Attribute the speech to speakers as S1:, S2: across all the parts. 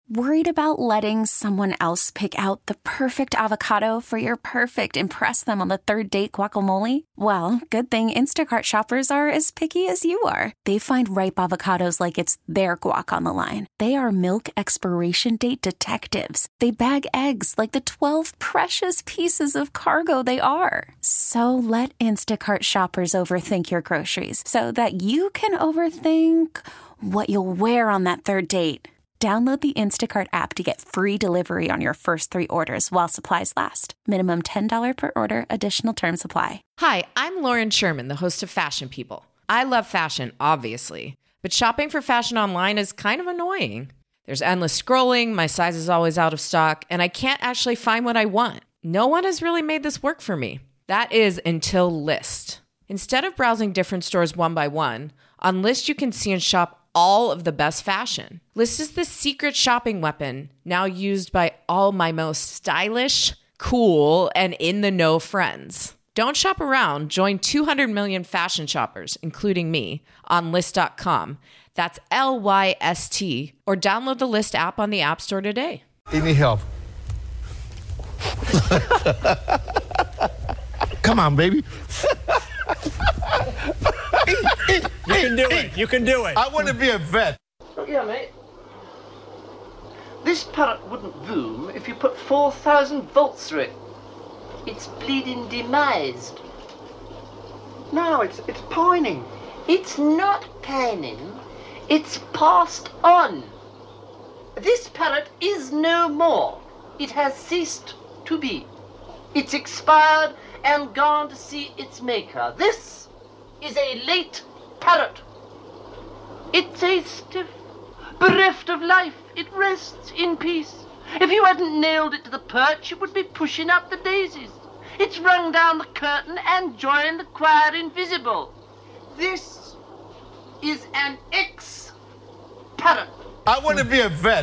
S1: Worried about letting someone else pick out the perfect avocado for your perfect impress them on the third date guacamole? Well, good thing Instacart shoppers are as picky as you are. They find ripe avocados like it's their guac on the line. They are milk expiration date detectives. They bag eggs like the 12 precious pieces of cargo they are. So let Instacart shoppers overthink your groceries so that you can overthink what you'll wear on that third date. Download the Instacart app to get free delivery on your first 3 orders while supplies last. Minimum $10 per order. Additional terms apply.
S2: Hi, I'm Lauren Sherman, the host of Fashion People. I love fashion, obviously, but shopping for fashion online is kind of annoying. There's endless scrolling, my size is always out of stock, and I can't actually find what I want. No one has really made this work for me. That is until Lyst. Instead of browsing different stores one by one, on Lyst you can see and shop all of the best fashion. Lyst is the secret shopping weapon now used by all my most stylish, cool, and in-the-know friends. Don't shop around. Join 200 million fashion shoppers, including me, on Lyst.com. That's Lyst, or download the Lyst app on the App Store today.
S3: Any help? Come on, baby.
S4: You can do it. You can do it.
S3: I want to be a vet.
S5: Oh, yeah, mate. This parrot wouldn't boom if you put 4,000 volts through it. It's bleeding demised.
S6: No, it's pining.
S5: It's not pining. It's passed on. This parrot is no more. It has ceased to be. It's expired and gone to see its maker. This is a late parrot. It's a stiff, bereft of life. It rests in peace. If you hadn't nailed it to the perch, it would be pushing up the daisies. It's rung down the curtain and joined the choir invisible. This is an ex-parrot.
S3: I want to be a vet.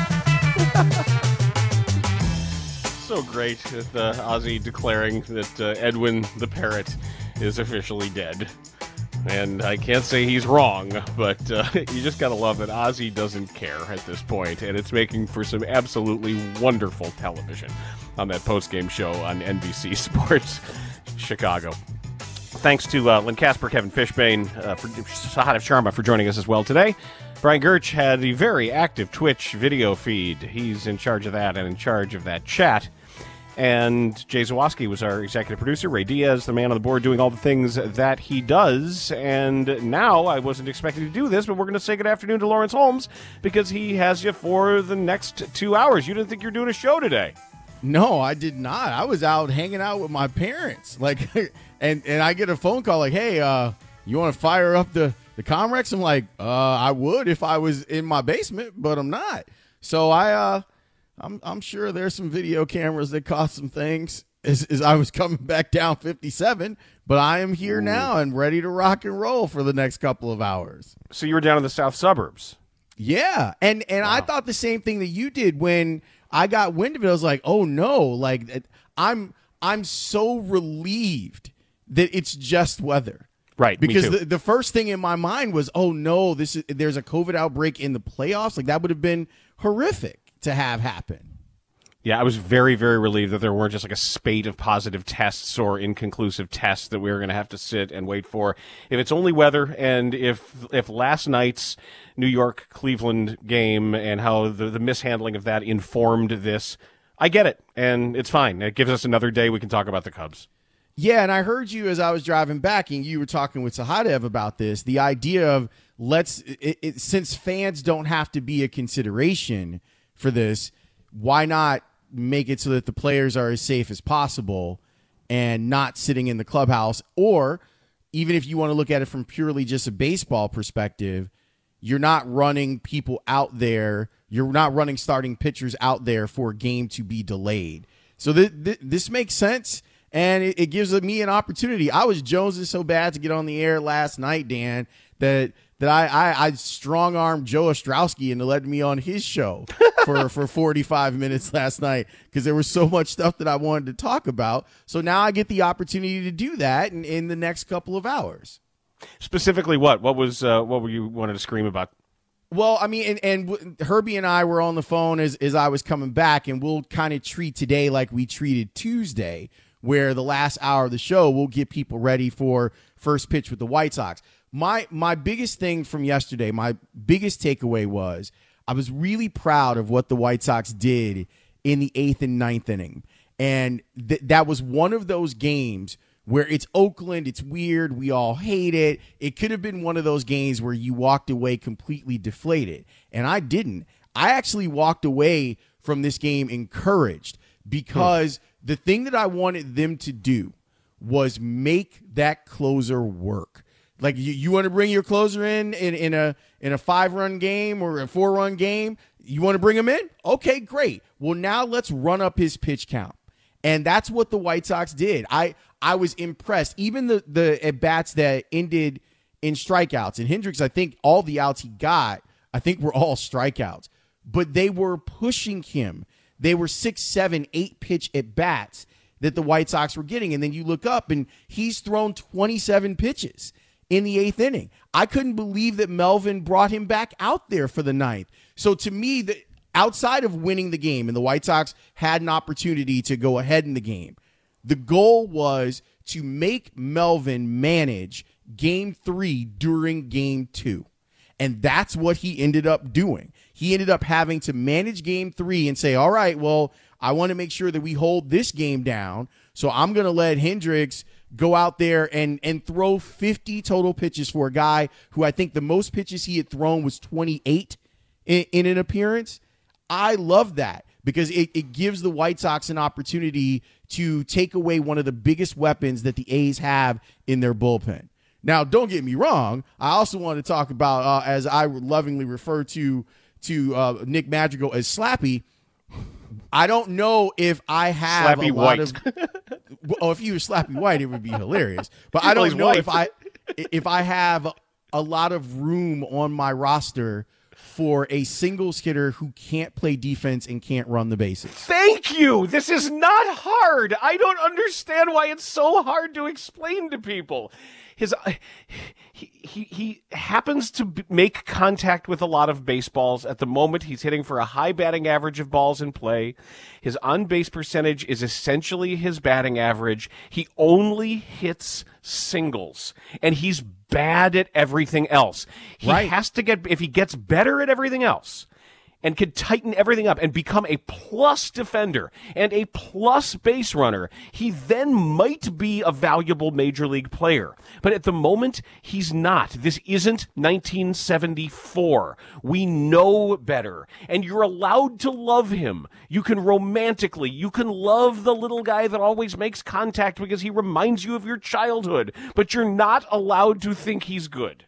S7: So great with Ozzy declaring that Edwin the parrot is officially dead. And I can't say he's wrong, but you just gotta love that Ozzy doesn't care at this point, and it's making for some absolutely wonderful television on that post-game show on NBC Sports Chicago. Thanks to Lynn Casper, Kevin Fishbane, Sahadev Sharma for joining us as well today. Brian Gertch had a very active Twitch video feed. He's in charge of that and in charge of that chat. And Jay Zawoski was our executive producer. Ray Diaz, the man on the board, doing all the things that he does. And now, I wasn't expecting to do this, but we're going to say good afternoon to Lawrence Holmes because he has you for the next 2 hours. You didn't think you were doing a show today.
S8: No, I did not. I was out hanging out with my parents. And I get a phone call like, hey, you want to fire up the Comrex? I'm like, I would if I was in my basement, but I'm not. So I'm sure there's some video cameras that caught some things as I was coming back down 57, but I am here now and ready to rock and roll for the next couple of hours.
S7: So you were down in the south suburbs.
S8: Yeah, and wow. I thought the same thing that you did when I got wind of it. I was like, oh no, like I'm so relieved that it's just weather.
S7: Right,
S8: because the first thing in my mind was, oh no, there's a COVID outbreak in the playoffs. Like that would have been horrific to have happen.
S7: Yeah, I was very, very relieved that there weren't just like a spate of positive tests or inconclusive tests that we were going to have to sit and wait for. If it's only weather, and if last night's New York-Cleveland game and how the mishandling of that informed this, I get it, and it's fine. It gives us another day we can talk about the Cubs.
S8: Yeah, and I heard you as I was driving back, and you were talking with Sahadev about this, the idea of since fans don't have to be a consideration for this, why not make it so that the players are as safe as possible and not sitting in the clubhouse? Or even if you want to look at it from purely just a baseball perspective, you're not running people out there. You're not running starting pitchers out there for a game to be delayed. So this makes sense, and it gives me an opportunity. I was jonesing so bad to get on the air last night, Dan, that I strong-armed Joe Ostrowski into letting me on his show for 45 minutes last night because there was so much stuff that I wanted to talk about. So now I get the opportunity to do that in the next couple of hours.
S7: Specifically what? What were you wanted to scream about?
S8: Well, I mean, and Herbie and I were on the phone as I was coming back, and we'll kind of treat today like we treated Tuesday, where the last hour of the show we'll get people ready for first pitch with the White Sox. My biggest thing from yesterday, my biggest takeaway was I was really proud of what the White Sox did in the 8th and 9th inning. And that was one of those games where it's Oakland, it's weird, we all hate it. It could have been one of those games where you walked away completely deflated. And I didn't. I actually walked away from this game encouraged because the thing that I wanted them to do was make that closer work. Like you want to bring your closer in a 5-run game or a 4-run game, you want to bring him in? Okay, great. Well, now let's run up his pitch count. And that's what the White Sox did. I was impressed. Even the at-bats that ended in strikeouts. And Hendricks, I think all the outs he got, I think were all strikeouts. But they were pushing him. They were 6, 7, 8 pitch at-bats that the White Sox were getting. And then you look up, and he's thrown 27 pitches in the 8th inning. I couldn't believe that Melvin brought him back out there for the 9th. So to me, outside of winning the game, and the White Sox had an opportunity to go ahead in the game, the goal was to make Melvin manage Game 3 during Game 2. And that's what he ended up doing. He ended up having to manage Game 3 and say, all right, well, I want to make sure that we hold this game down, so I'm going to let Hendricks go out there and throw 50 total pitches for a guy who I think the most pitches he had thrown was 28 in an appearance. I love that because it gives the White Sox an opportunity to take away one of the biggest weapons that the A's have in their bullpen. Now, don't get me wrong. I also want to talk about, as I lovingly refer to Nick Madrigal as Slappy. I don't know if I have
S7: Slappy
S8: a lot
S7: White.
S8: of. Oh, if you were Slappy White, it would be hilarious. But I don't know if I have a lot of room on my roster for a singles hitter who can't play defense and can't run the bases.
S7: Thank you. This is not hard. I don't understand why it's so hard to explain to people. He happens to make contact with a lot of baseballs. At the moment, he's hitting for a high batting average of balls in play. His on-base percentage is essentially his batting average. He only hits singles, and he's bad at everything else. He has to if he gets better at everything else and can tighten everything up and become a plus defender and a plus base runner, he then might be a valuable major league player. But at the moment, he's not. This isn't 1974. We know better. And you're allowed to love him. You can you can love the little guy that always makes contact because he reminds you of your childhood. But you're not allowed to think he's good.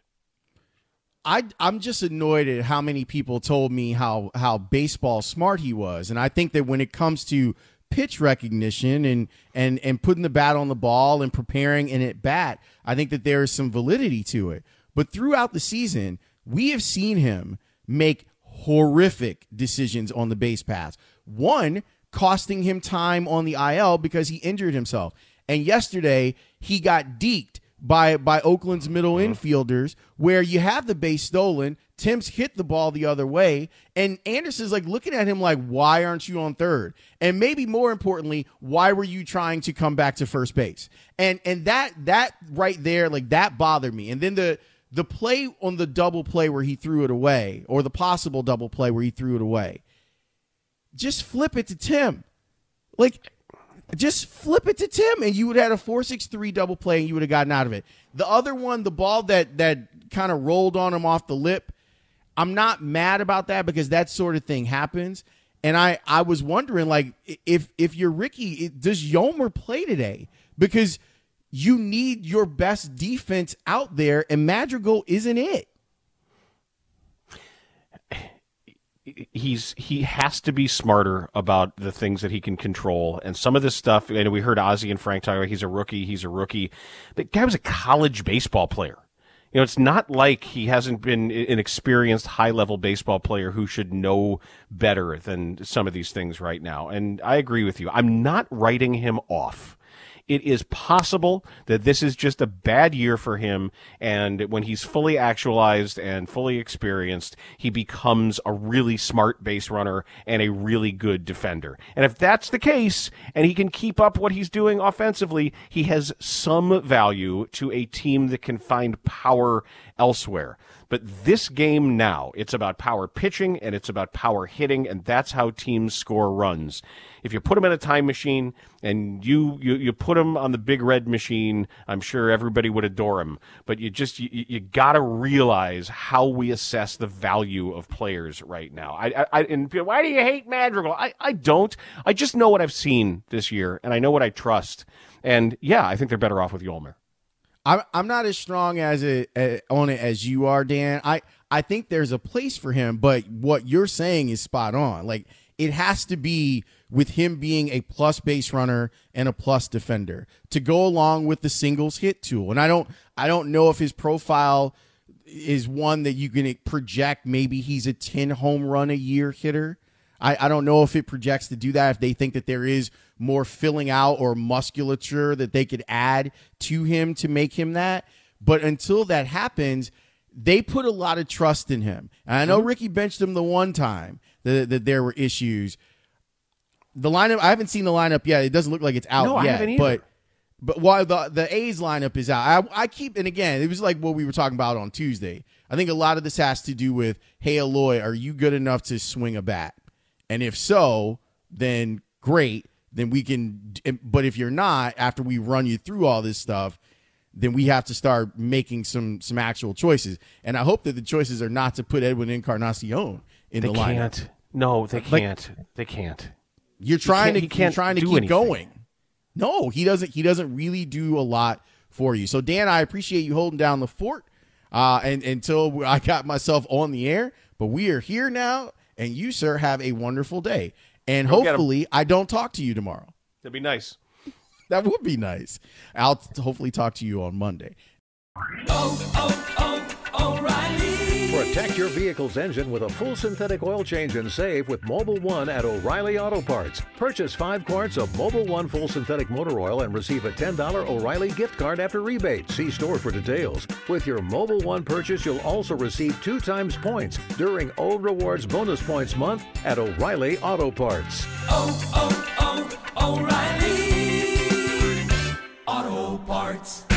S8: I'm just annoyed at how many people told me how baseball smart he was. And I think that when it comes to pitch recognition and putting the bat on the ball and preparing an at bat, I think that there is some validity to it. But throughout the season, we have seen him make horrific decisions on the base paths. One, costing him time on the IL because he injured himself. And yesterday, he got deked by Oakland's middle infielders, where you have the base stolen. Tim's hit the ball the other way, and Anderson's like looking at him like, why aren't you on third? And maybe more importantly, why were you trying to come back to first base? And that right there, like, that bothered me. And then the play on the double play where he threw it away, or the possible double play where he threw it away, just flip it to Tim. Just flip it to Tim, and you would have had a 4-6-3 double play, and you would have gotten out of it. The other one, the ball that kind of rolled on him off the lip, I'm not mad about that because that sort of thing happens. And I was wondering, like, if you're Ricky, does Yomer play today? Because you need your best defense out there, and Madrigal isn't it.
S7: He has to be smarter about the things that he can control. And some of this stuff, and we heard Ozzie and Frank talk about he's a rookie. The guy was a college baseball player. You know, it's not like he hasn't been an experienced high-level baseball player who should know better than some of these things right now. And I agree with you. I'm not writing him off. It is possible that this is just a bad year for him, and when he's fully actualized and fully experienced, he becomes a really smart base runner and a really good defender. And if that's the case, and he can keep up what he's doing offensively, he has some value to a team that can find power elsewhere. But this game now, it's about power pitching and it's about power hitting, and that's how teams score runs. If you put him in a time machine and you put him on the big red machine, I'm sure everybody would adore him. But you got to realize how we assess the value of players right now. And why do you hate Madrigal? I don't. I just know what I've seen this year, and I know what I trust. And yeah, I think they're better off with Yolmer.
S8: I'm not as strong on it as you are, Dan. I think there's a place for him, but what you're saying is spot on. Like, it has to be with him being a plus base runner and a plus defender to go along with the singles hit tool. And I don't know if his profile is one that you can project. Maybe he's a 10 home run a year hitter. I don't know if it projects to do that, if they think that there is more filling out or musculature that they could add to him to make him that. But until that happens, they put a lot of trust in him. And I know Ricky benched him the one time that there were issues. The lineup, I haven't seen the lineup yet. It doesn't look like it's out
S7: yet.
S8: I
S7: haven't either.
S8: But while the A's lineup is out, I keep, and again, it was like what we were talking about on Tuesday. I think a lot of this has to do with, hey, Eloy, are you good enough to swing a bat? And if so, then great. Then we can. But if you're not, after we run you through all this stuff, then we have to start making some actual choices. And I hope that the choices are not to put Edwin Encarnacion in the lineup.
S7: Can't. No, they can't. They can't.
S8: You're trying to
S7: keep
S8: keep going. No, he doesn't. He doesn't really do a lot for you. So Dan, I appreciate you holding down the fort. And until I got myself on the air, but we are here now. And you, sir, have a wonderful day. And hopefully I don't talk to you tomorrow.
S7: That'd be nice.
S8: That would be nice. I'll hopefully talk to you on Monday.
S9: O'Reilly. Protect your vehicle's engine with a full synthetic oil change and save with Mobil 1 at O'Reilly Auto Parts. Purchase 5 quarts of Mobil 1 full synthetic motor oil and receive a $10 O'Reilly gift card after rebate. See store for details. With your Mobil 1 purchase, you'll also receive 2 times points during O Rewards Bonus Points Month at O'Reilly Auto Parts.
S10: O'Reilly Auto Parts.